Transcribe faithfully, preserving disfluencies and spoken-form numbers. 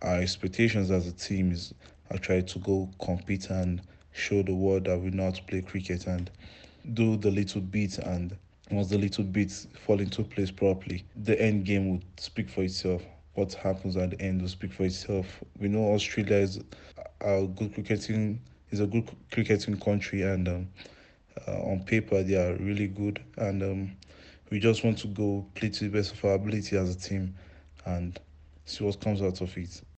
our expectations as a team is actually to go compete and show the world that we know how to play cricket and do the little bits, and once the little bits fall into place properly, the end game would speak for itself. What happens at the end will speak for itself. We know Australia is a good cricketing is a good cricketing country, and um, uh, on paper they are really good, and um, we just want to go play to the best of our ability as a team and see what comes out of it.